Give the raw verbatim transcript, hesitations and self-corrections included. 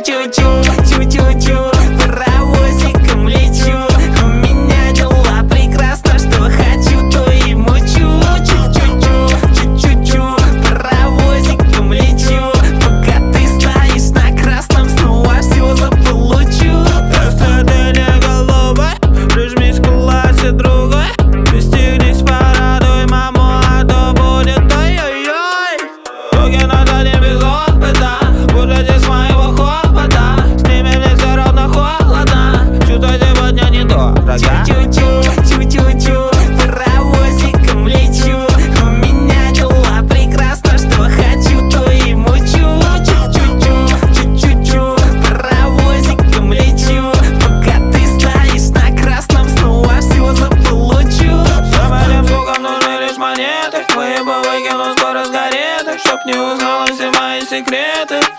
Чу-чу-чу, чу-чу-чу, паровозиком лечу. У меня дела прекрасно, что хочу, то и мучу. Чу-чу-чу, чу-чу-чу, паровозиком лечу. Пока ты стоишь на красном, снова все заполучу. Если ты не голубой, прижмись к классе другой. Пристегнись, порадуй маму, а то будет ой-ой-ой. Руки на заднем без опыта, выгляди с моего хобота. С ними мне все равно холодно, чувство сегодня не то, рога. Чу-чу-чу, чу-чу-чу, паровозиком лечу. У меня дела прекрасно, что хочу, то и мучу. Чу-чу-чу, чу-чу-чу, паровозиком лечу. Пока ты стоишь на красном, снова все заполучу. Всем этим звукам нужны лишь монеты. Мы бы выкинут скоро с гареты, чтоб не узнала все мои секреты.